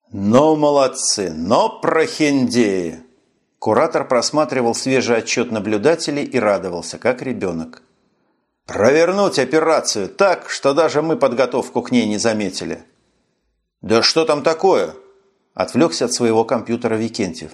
Ну, молодцы, но прохиндеи! Куратор просматривал свежий отчет наблюдателей и радовался, как ребенок. Провернуть операцию так, что даже мы подготовку к ней не заметили. Да что там такое? Отвлекся от своего компьютера Викентьев.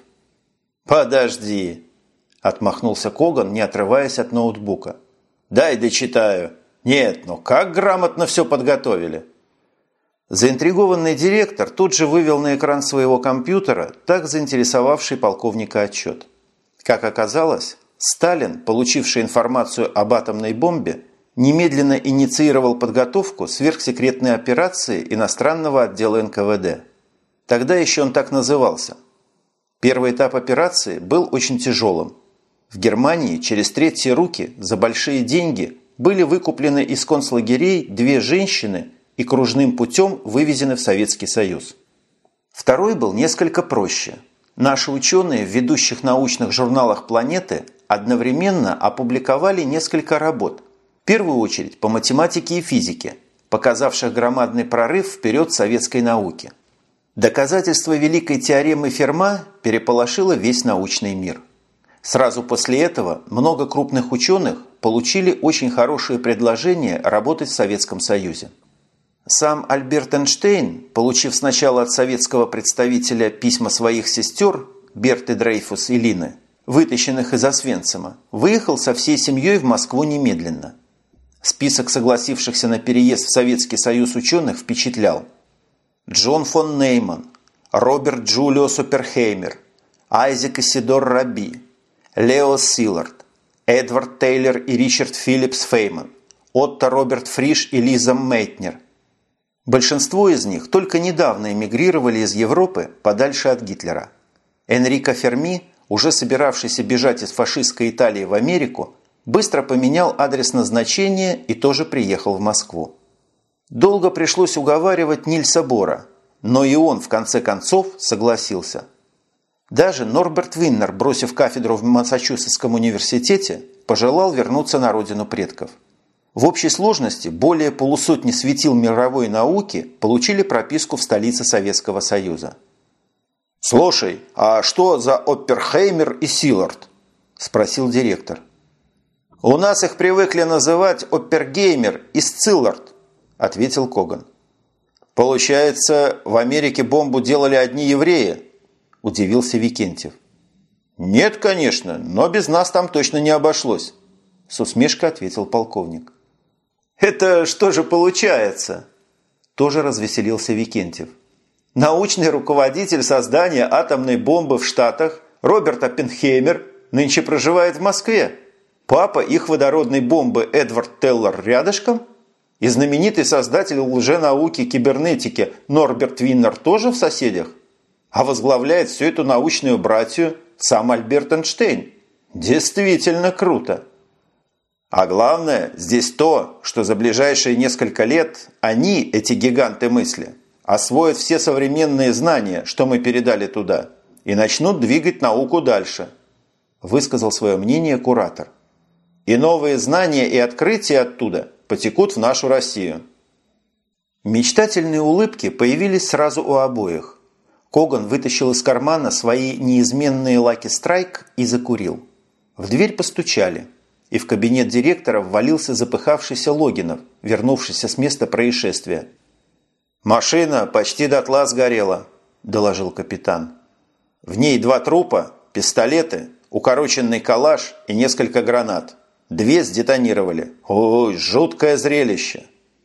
Подожди, отмахнулся Коган, не отрываясь от ноутбука. Дай дочитаю. Нет, ну как грамотно все подготовили. Заинтригованный директор тут же вывел на экран своего компьютера так заинтересовавший полковника отчет. Как оказалось, Сталин, получивший информацию об атомной бомбе, немедленно инициировал подготовку сверхсекретной операции иностранного отдела НКВД. Тогда еще он так назывался. Первый этап операции был очень тяжелым. В Германии через третьи руки за большие деньги были выкуплены из концлагерей 2 женщины и кружным путем вывезены в Советский Союз. Второй был несколько проще. Наши ученые в ведущих научных журналах планеты одновременно опубликовали несколько работ, в первую очередь по математике и физике, показавших громадный прорыв вперед советской науки. Доказательство великой теоремы Ферма переполошило весь научный мир. Сразу после этого много крупных ученых получили очень хорошие предложения работать в Советском Союзе. Сам Альберт Эйнштейн, получив сначала от советского представителя письма своих сестер Берты Дрейфус и Лины, вытащенных из Освенцима, выехал со всей семьей в Москву немедленно. Список согласившихся на переезд в Советский Союз ученых впечатлял. Джон фон Нейман, Роберт Джулиус Оппенхеймер, Айзек Исидор Раби, Лео Силлард, Эдвард Тейлор и Ричард Филлипс Фейман, Отто Роберт Фриш и Лиза Мейтнер. Большинство из них только недавно эмигрировали из Европы подальше от Гитлера. Энрико Ферми, уже собиравшийся бежать из фашистской Италии в Америку, быстро поменял адрес назначения и тоже приехал в Москву. Долго пришлось уговаривать Нильса Бора, но и он в конце концов согласился. Даже Норберт Виннер, бросив кафедру в Массачусетском университете, пожелал вернуться на родину предков. В общей сложности более полусотни светил мировой науки получили прописку в столице Советского Союза. «Слушай, а что за Оппенхеймер и Силлард?» – спросил директор. «У нас их привыкли называть Оппергеймер и Сциллард», – ответил Коган. «Получается, в Америке бомбу делали одни евреи?» – удивился Викентьев. «Нет, конечно, но без нас там точно не обошлось», – с усмешкой ответил полковник. «Это что же получается?» – тоже развеселился Викентьев. «Научный руководитель создания атомной бомбы в Штатах Роберт Оппенхеймер нынче проживает в Москве. Папа их водородной бомбы Эдвард Теллер рядышком? И знаменитый создатель лженауки кибернетики Норберт Виннер тоже в соседях? А возглавляет всю эту научную братью сам Альберт Эйнштейн. Действительно круто. А главное, здесь то, что за ближайшие несколько лет они, эти гиганты мысли, освоят все современные знания, что мы передали туда, и начнут двигать науку дальше», – высказал свое мнение куратор. «И новые знания и открытия оттуда потекут в нашу Россию». Мечтательные улыбки появились сразу у обоих. Коган вытащил из кармана свои неизменные Lucky Strike и закурил. В дверь постучали, и в кабинет директора ввалился запыхавшийся Логинов, вернувшийся с места происшествия. «Машина почти дотла сгорела», – доложил капитан. «В ней 2 трупа, пистолеты, укороченный калаш и несколько гранат. 2 сдетонировали. Ой, жуткое зрелище!»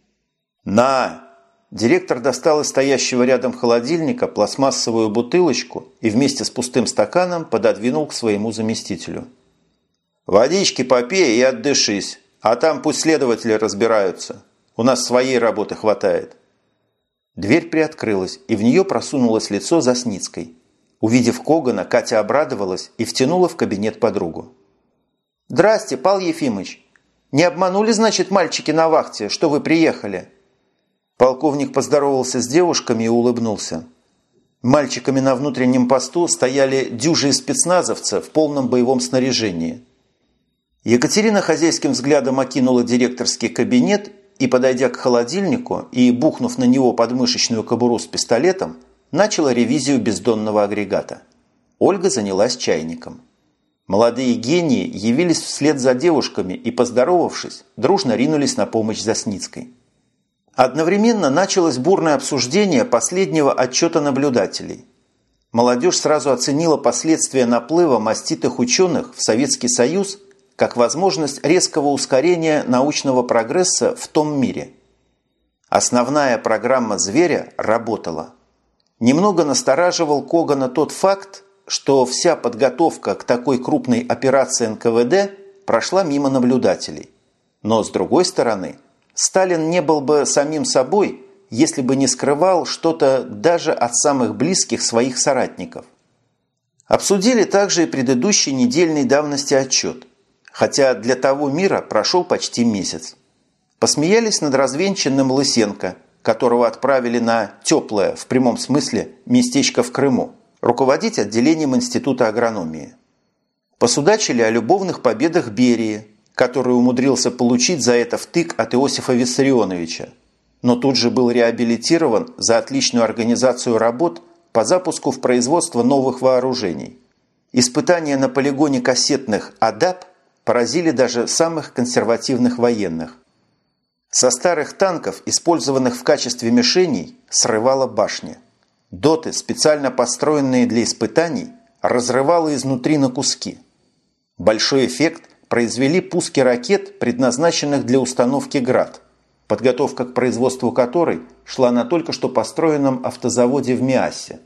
«На!» Директор достал из стоящего рядом холодильника пластмассовую бутылочку и вместе с пустым стаканом пододвинул к своему заместителю. «Водички попей и отдышись, а там пусть следователи разбираются. У нас своей работы хватает». Дверь приоткрылась, и в нее просунулось лицо Засницкой. Увидев Когана, Катя обрадовалась и втянула в кабинет подругу. «Здрасте, Павел Ефимыч. Не обманули, значит, мальчики на вахте, что вы приехали?» Полковник поздоровался с девушками и улыбнулся. Мальчиками на внутреннем посту стояли дюжи спецназовцев в полном боевом снаряжении. Екатерина хозяйским взглядом окинула директорский кабинет и, подойдя к холодильнику и бухнув на него подмышечную кобуру с пистолетом, начало ревизию бездонного агрегата. Ольга занялась чайником. Молодые гении явились вслед за девушками и, поздоровавшись, дружно ринулись на помощь Засницкой. Одновременно началось бурное обсуждение последнего отчета наблюдателей. Молодежь сразу оценила последствия наплыва маститых ученых в Советский Союз как возможность резкого ускорения научного прогресса в том мире. Основная программа «Зверя» работала. Немного настораживал Когана тот факт, что вся подготовка к такой крупной операции НКВД прошла мимо наблюдателей. Но, с другой стороны, Сталин не был бы самим собой, если бы не скрывал что-то даже от самых близких своих соратников. Обсудили также и предыдущий недельной давности отчет, хотя для того мира прошел почти месяц. Посмеялись над развенчанным Лысенко, которого отправили на теплое, в прямом смысле, местечко в Крыму, руководить отделением Института агрономии. Посудачили о любовных победах Берии, который умудрился получить за это втык от Иосифа Виссарионовича, но тут же был реабилитирован за отличную организацию работ по запуску в производство новых вооружений. Испытания на полигоне кассетных «Адап» поразили даже самых консервативных военных. Со старых танков, использованных в качестве мишеней, срывала башня. Доты, специально построенные для испытаний, разрывало изнутри на куски. Большой эффект произвели пуски ракет, предназначенных для установки «Град», подготовка к производству которой шла на только что построенном автозаводе в Миассе.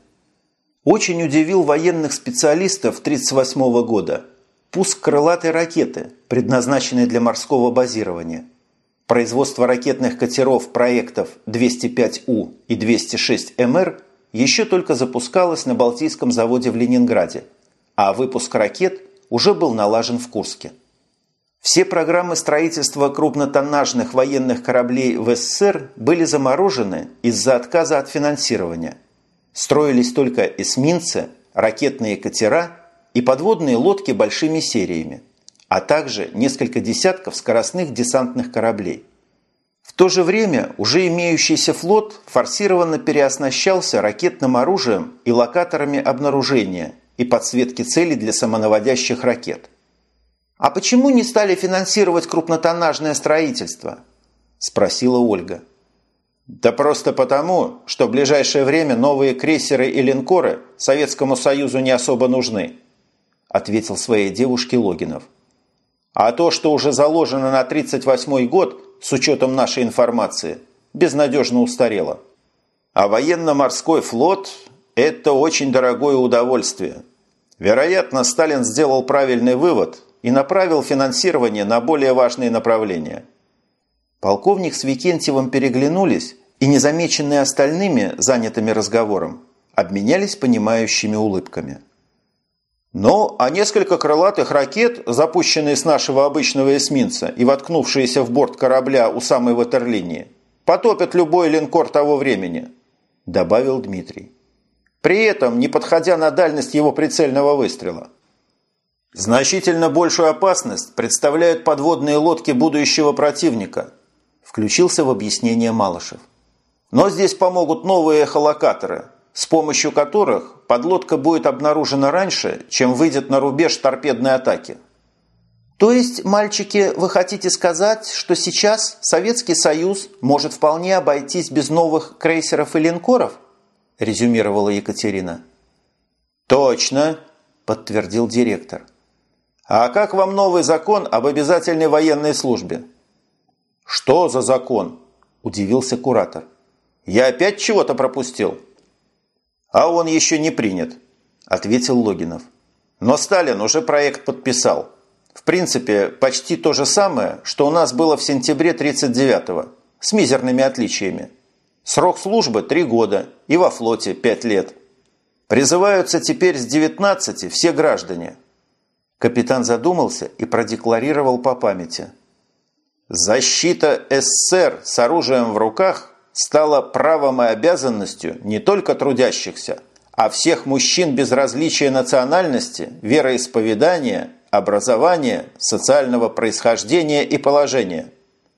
Очень удивил военных специалистов 1938 года пуск крылатой ракеты, предназначенной для морского базирования. Производство ракетных катеров проектов 205У и 206МР еще только запускалось на Балтийском заводе в Ленинграде, а выпуск ракет уже был налажен в Курске. Все программы строительства крупнотоннажных военных кораблей в СССР были заморожены из-за отказа от финансирования. Строились только эсминцы, ракетные катера и подводные лодки большими сериями, а также несколько десятков скоростных десантных кораблей. В то же время уже имеющийся флот форсированно переоснащался ракетным оружием и локаторами обнаружения и подсветки целей для самонаводящих ракет. «А почему не стали финансировать крупнотоннажное строительство?» – спросила Ольга. «Да просто потому, что в ближайшее время новые крейсеры и линкоры Советскому Союзу не особо нужны», – ответил своей девушке Логинов. «А то, что уже заложено на 1938 год, с учетом нашей информации, безнадежно устарело. А военно-морской флот – это очень дорогое удовольствие. Вероятно, Сталин сделал правильный вывод и направил финансирование на более важные направления». Полковник с Викентьевым переглянулись и, незамеченные остальными, занятыми разговором, обменялись понимающими улыбками. «Ну, а несколько крылатых ракет, запущенные с нашего обычного эсминца и воткнувшиеся в борт корабля у самой ватерлинии, потопят любой линкор того времени», – добавил Дмитрий. «При этом не подходя на дальность его прицельного выстрела. Значительно большую опасность представляют подводные лодки будущего противника», – включился в объяснение Малышев. «Но здесь помогут новые эхолокаторы, с помощью которых подлодка будет обнаружена раньше, чем выйдет на рубеж торпедной атаки». «То есть, мальчики, вы хотите сказать, что сейчас Советский Союз может вполне обойтись без новых крейсеров и линкоров?» – резюмировала Екатерина. «Точно», – подтвердил директор. «А как вам новый закон об обязательной военной службе?» «Что за закон?» – удивился куратор. «Я опять чего-то пропустил?» «А он еще не принят», – ответил Логинов. «Но Сталин уже проект подписал. В принципе, почти то же самое, что у нас было в сентябре 1939-го, с мизерными отличиями. Срок службы 3 года и во флоте 5 лет. Призываются теперь с 19 все граждане». Капитан задумался и продекларировал по памяти. «Защита СССР с оружием в руках стала правом и обязанностью не только трудящихся, а всех мужчин без различия национальности, вероисповедания, образования, социального происхождения и положения.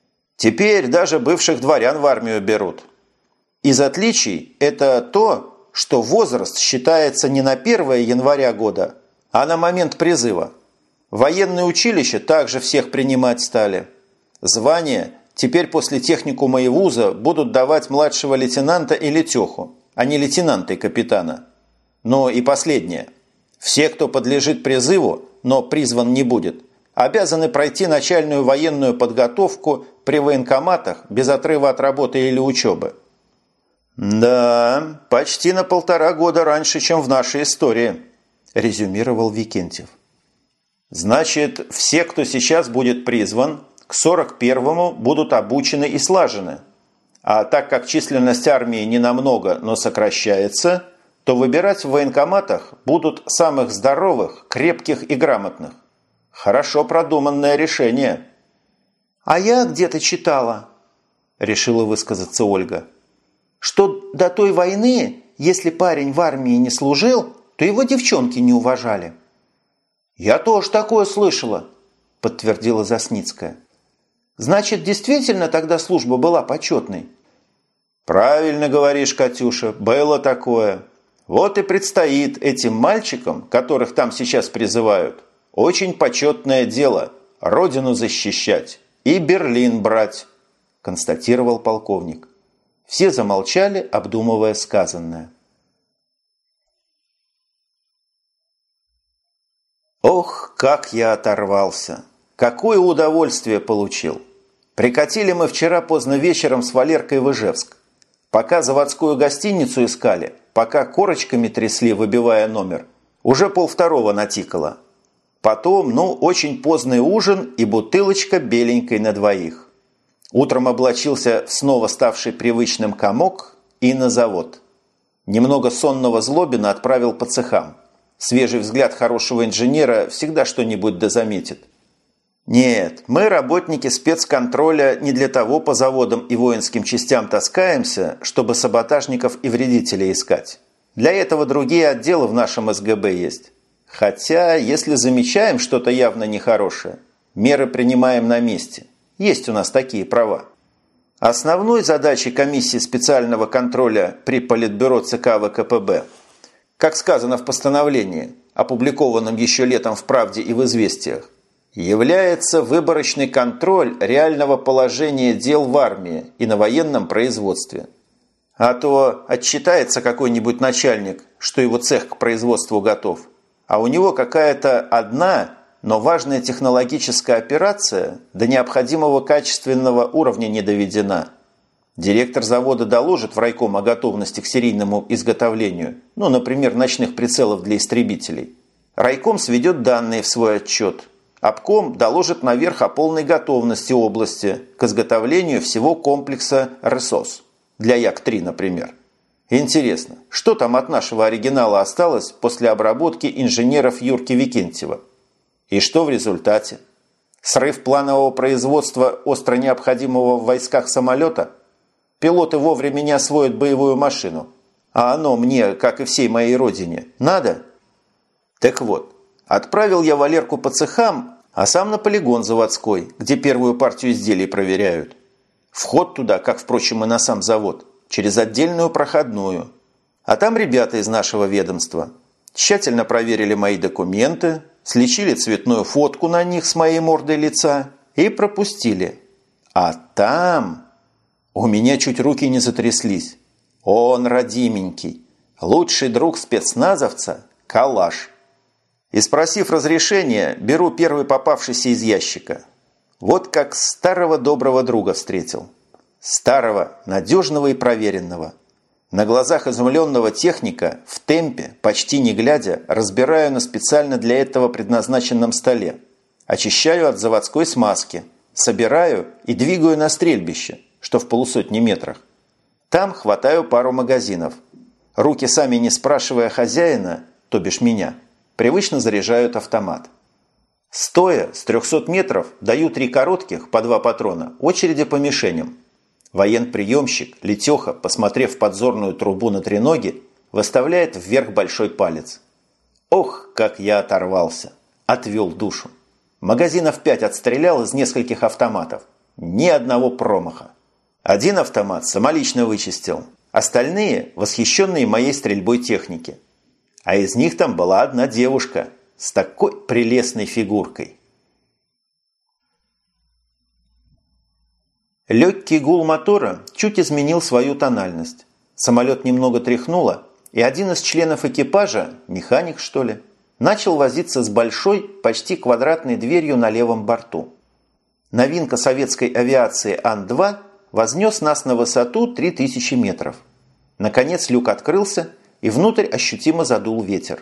Теперь даже бывших дворян в армию берут. Из отличий это то, что возраст считается не на 1 января года, а на момент призыва. Военные училища также всех принимать стали. Звания теперь после техникума и вуза будут давать младшего лейтенанта или тёху, а не лейтенанта и капитана. Но и последнее. Все, кто подлежит призыву, но призван не будет, обязаны пройти начальную военную подготовку при военкоматах без отрыва от работы или учебы. «Да, почти на 1,5 года раньше, чем в нашей истории», – резюмировал Викентьев. «Значит, все, кто сейчас будет призван, к 41-му будут обучены и слажены. А так как численность армии не намного, но сокращается, то выбирать в военкоматах будут самых здоровых, крепких и грамотных. Хорошо продуманное решение». «А я где-то читала», – решила высказаться Ольга, «что до той войны, если парень в армии не служил, то его девчонки не уважали». «Я тоже такое слышала», – подтвердила Засницкая. «Значит, действительно тогда служба была почетной?» «Правильно говоришь, Катюша, было такое. Вот и предстоит этим мальчикам, которых там сейчас призывают, очень почетное дело – родину защищать и Берлин брать», – констатировал полковник. Все замолчали, обдумывая сказанное. Ох, как я оторвался! Какое удовольствие получил! Прикатили мы вчера поздно вечером с Валеркой в Ижевск. Пока заводскую гостиницу искали, пока корочками трясли, выбивая номер, уже 1:30 натикало. Потом, очень поздный ужин и бутылочка беленькой на двоих. Утром облачился в снова ставший привычным комок и на завод. Немного сонного Злобина отправил по цехам. Свежий взгляд хорошего инженера всегда что-нибудь дозаметит. Нет, мы, работники спецконтроля, не для того по заводам и воинским частям таскаемся, чтобы саботажников и вредителей искать. Для этого другие отделы в нашем СГБ есть. Хотя, если замечаем что-то явно нехорошее, меры принимаем на месте. Есть у нас такие права. Основной задачей комиссии специального контроля при Политбюро ЦК ВКПБ, как сказано в постановлении, опубликованном еще летом в «Правде» и в «Известиях», является выборочный контроль реального положения дел в армии и на военном производстве. А то отчитается какой-нибудь начальник, что его цех к производству готов, а у него какая-то одна, но важная технологическая операция до необходимого качественного уровня не доведена. Директор завода доложит в райком о готовности к серийному изготовлению, например, ночных прицелов для истребителей. Райком сведет данные в свой отчет. Обком доложит наверх о полной готовности области к изготовлению всего комплекса РСОС. Для Як-3, например. Интересно, что там от нашего оригинала осталось после обработки инженеров Юрки Викентьева? И что в результате? Срыв планового производства остро необходимого в войсках самолета? Пилоты вовремя не освоят боевую машину. А оно мне, как и всей моей родине, надо? Так вот, отправил я Валерку по цехам, а сам на полигон заводской, где первую партию изделий проверяют. Вход туда, как, впрочем, и на сам завод, через отдельную проходную. А там ребята из нашего ведомства тщательно проверили мои документы, сличили цветную фотку на них с моей мордой лица и пропустили. А там... У меня чуть руки не затряслись. Он родименький. Лучший друг спецназовца – калаш. И спросив разрешения, беру первый попавшийся из ящика. Вот как старого доброго друга встретил. Старого, надежного и проверенного. На глазах изумленного техника в темпе, почти не глядя, разбираю на специально для этого предназначенном столе. Очищаю от заводской смазки, собираю и двигаю на стрельбище, что в 150 метрах. Там хватаю пару магазинов. Руки, сами не спрашивая хозяина, то бишь меня, привычно заряжают автомат. Стоя с 300 метров даю 3 коротких по 2 патрона очереди по мишеням. Военприемщик, Летеха, посмотрев в подзорную трубу на треноги, выставляет вверх большой палец. Ох, как я оторвался! Отвел душу. Магазинов 5 отстрелял из нескольких автоматов. Ни одного промаха. Один автомат самолично вычистил, Остальные – восхищенные моей стрельбой техники. А из них там была одна девушка с такой прелестной фигуркой. Легкий гул мотора чуть изменил свою тональность. Самолет немного тряхнуло, и один из членов экипажа, механик что ли, начал возиться с большой, почти квадратной дверью на левом борту. Новинка советской авиации Ан-2 вознес нас на высоту 3000 метров. Наконец люк открылся, и внутрь ощутимо задул ветер.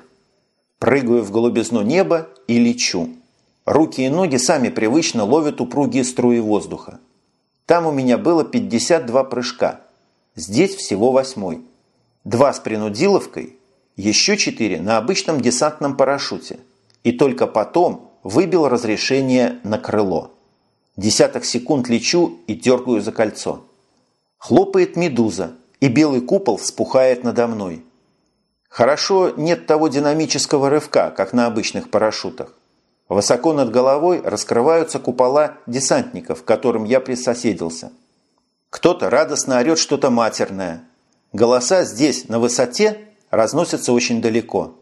Прыгаю в голубизну неба и лечу. Руки и ноги сами привычно ловят упругие струи воздуха. Там у меня было 52 прыжка. Здесь всего 8. 2 с принудиловкой, еще 4 на обычном десантном парашюте. И только потом выбил разрешение на крыло. Десяток секунд лечу и дергаю за кольцо. Хлопает медуза, и белый купол вспухает надо мной. Хорошо, нет того динамического рывка, как на обычных парашютах. Высоко над головой раскрываются купола десантников, к которым я присоседился. Кто-то радостно орет что-то матерное. Голоса здесь, на высоте, разносятся очень далеко.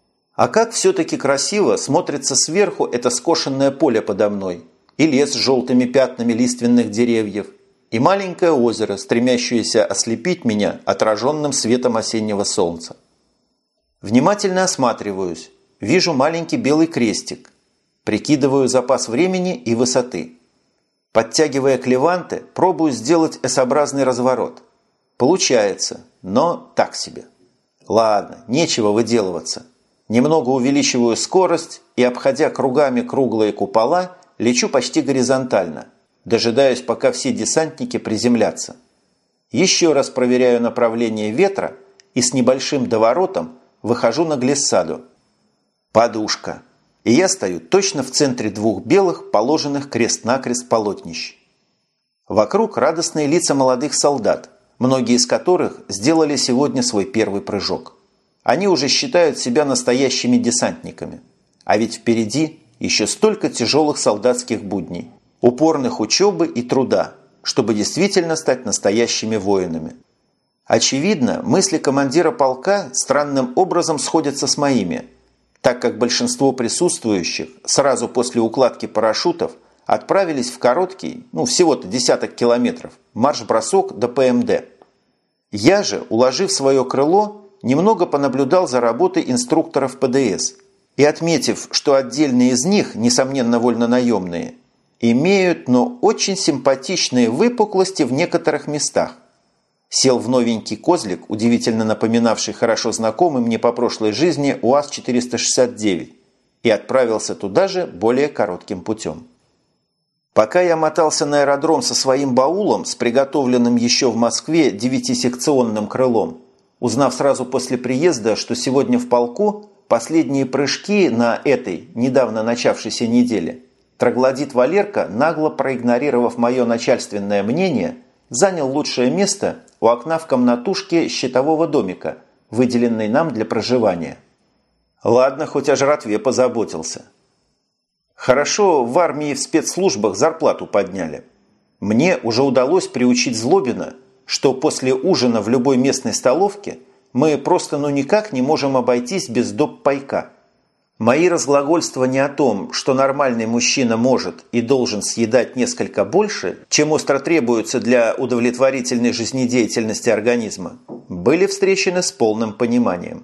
А как все-таки красиво смотрится сверху это скошенное поле подо мной, и лес с желтыми пятнами лиственных деревьев, и маленькое озеро, стремящееся ослепить меня отраженным светом осеннего солнца. Внимательно осматриваюсь, вижу маленький белый крестик, прикидываю запас времени и высоты. Подтягивая клеванты, пробую сделать S-образный разворот. Получается, но так себе. Ладно, нечего выделываться. Немного увеличиваю скорость и, обходя кругами круглые купола, лечу почти горизонтально, дожидаюсь, пока все десантники приземлятся. Еще раз проверяю направление ветра и с небольшим доворотом выхожу на глиссаду. Подушка. И я стою точно в центре 2 белых, положенных крест-накрест полотнищ. Вокруг радостные лица молодых солдат, многие из которых сделали сегодня свой первый прыжок. Они уже считают себя настоящими десантниками. А ведь впереди еще столько тяжелых солдатских будней, упорных учебы и труда, чтобы действительно стать настоящими воинами. Очевидно, мысли командира полка странным образом сходятся с моими, так как большинство присутствующих сразу после укладки парашютов отправились в короткий, всего-то десяток километров, марш-бросок до ПМД. Я же, уложив свое крыло, немного понаблюдал за работой инструкторов ПДС и, отметив, что отдельные из них, несомненно вольнонаемные, имеют, но очень симпатичные выпуклости в некоторых местах, сел в новенький козлик, удивительно напоминавший хорошо знакомый мне по прошлой жизни УАЗ-469, и отправился туда же более коротким путем. Пока я мотался на аэродром со своим баулом, с приготовленным еще в Москве 9-секционным крылом, узнав сразу после приезда, что сегодня в полку последние прыжки на этой, недавно начавшейся неделе, троглодит Валерка, нагло проигнорировав мое начальственное мнение, занял лучшее место у окна в комнатушке щитового домика, выделенной нам для проживания. Ладно, хоть о жратве позаботился. Хорошо, в армии в спецслужбах зарплату подняли. Мне уже удалось приучить Злобина, что после ужина в любой местной столовке мы просто никак не можем обойтись без доп-пайка. Мои разглагольствования о том, что нормальный мужчина может и должен съедать несколько больше, чем остро требуется для удовлетворительной жизнедеятельности организма, были встречены с полным пониманием.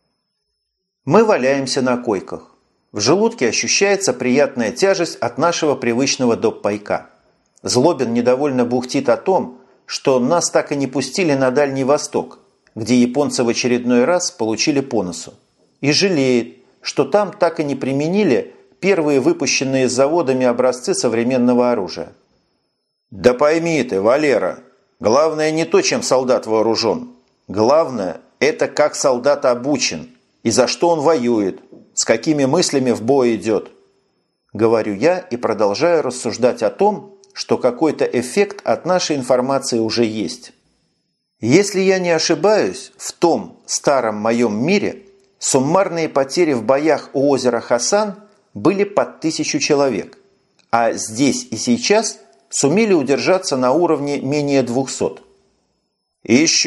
Мы валяемся на койках. В желудке ощущается приятная тяжесть от нашего привычного доп-пайка. Злобин недовольно бухтит о том, что нас так и не пустили на Дальний Восток, где японцы в очередной раз получили по носу. И жалеет, что там так и не применили первые выпущенные заводами образцы современного оружия. Да пойми ты, Валера, главное не то, чем солдат вооружен. Главное – это как солдат обучен и за что он воюет, с какими мыслями в бой идет. Говорю я и продолжаю рассуждать о том, что какой-то эффект от нашей информации уже есть. Если я не ошибаюсь, в том старом моем мире суммарные потери в боях у озера Хасан были под 1000 человек, а здесь и сейчас сумели удержаться на уровне менее 200. И еще,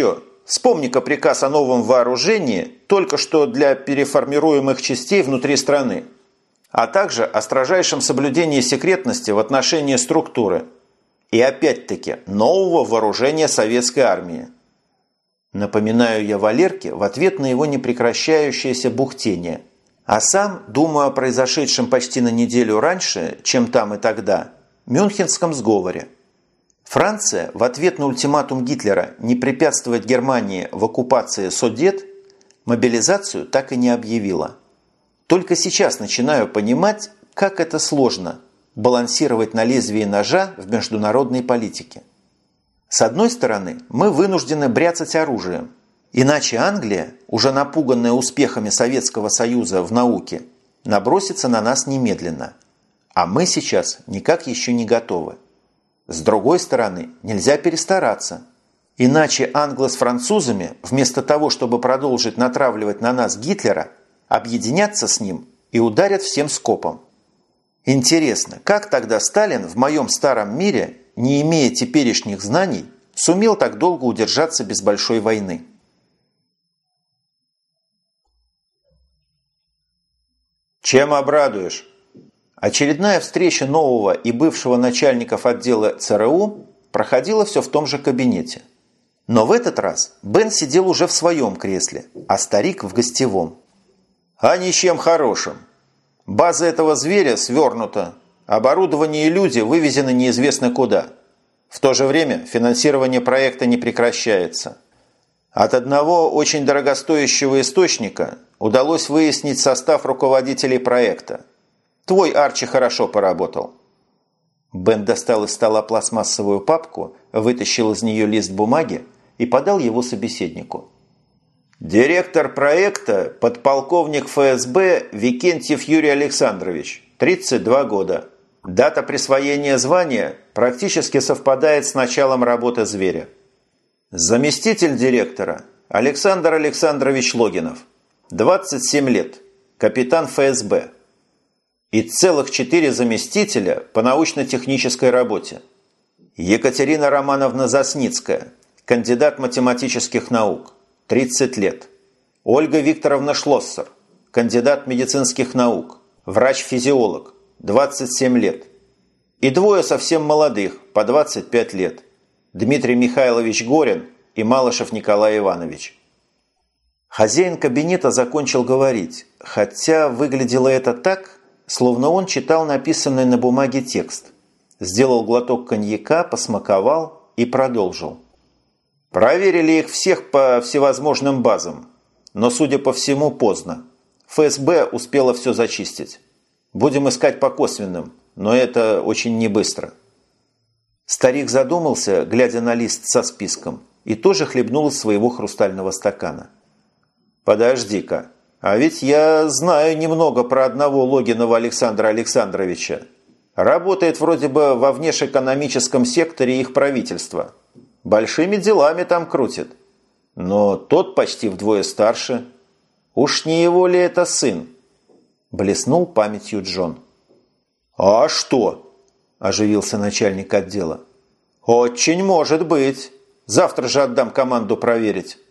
Вспомни-ка приказ о новом вооружении только что для переформируемых частей внутри страны, а также о строжайшем соблюдении секретности в отношении структуры и, опять-таки, нового вооружения советской армии. Напоминаю я Валерке в ответ на его непрекращающееся бухтение, а сам думаю о произошедшем почти на неделю раньше, чем там и тогда, Мюнхенском сговоре. Франция в ответ на ультиматум Гитлера не препятствовать Германии в оккупации Судет мобилизацию так и не объявила. Только сейчас начинаю понимать, как это сложно – балансировать на лезвии ножа в международной политике. С одной стороны, мы вынуждены бряцать оружием, иначе Англия, уже напуганная успехами Советского Союза в науке, набросится на нас немедленно. А мы сейчас никак еще не готовы. С другой стороны, нельзя перестараться. Иначе англы с французами, вместо того, чтобы продолжить натравливать на нас Гитлера, объединятся с ним и ударят всем скопом. Интересно, как тогда Сталин в моем старом мире, не имея теперешних знаний, сумел так долго удержаться без большой войны? Чем обрадуешь? Очередная встреча нового и бывшего начальников отдела ЦРУ проходила все в том же кабинете. Но в этот раз Бен сидел уже в своем кресле, а старик в гостевом. А ничем хорошим. База этого зверя свернута, оборудование и люди вывезены неизвестно куда. В то же время финансирование проекта не прекращается. От одного очень дорогостоящего источника удалось выяснить состав руководителей проекта. Твой Арчи хорошо поработал. Бен достал из стола пластмассовую папку, вытащил из нее лист бумаги и подал его собеседнику. Директор проекта – подполковник ФСБ Викентьев Юрий Александрович, 32 года. Дата присвоения звания практически совпадает с началом работы зверя. Заместитель директора – Александр Александрович Логинов, 27 лет, капитан ФСБ. И целых 4 заместителя по научно-технической работе. Екатерина Романовна Засницкая, кандидат математических наук, 30 лет. Ольга Викторовна Шлоссер, кандидат медицинских наук, врач-физиолог, 27 лет. И 2 совсем молодых, по 25 лет. Дмитрий Михайлович Горин и Малышев Николай Иванович. Хозяин кабинета закончил говорить, хотя выглядело это так, словно он читал написанный на бумаге текст. Сделал глоток коньяка, посмаковал и продолжил. Проверили их всех по всевозможным базам, но, судя по всему, поздно. ФСБ успела все зачистить. Будем искать по косвенным, но это очень небыстро. Старик задумался, глядя на лист со списком, и тоже хлебнул из своего хрустального стакана. «Подожди-ка. А ведь я знаю немного про одного Логинова Александра Александровича. Работает вроде бы во внешэкономическом секторе их правительства. Большими делами там крутит. Но тот почти вдвое старше. Уж не его ли это сын?» Блеснул памятью Джон. «А что?» – оживился начальник отдела. «Очень может быть. Завтра же отдам команду проверить».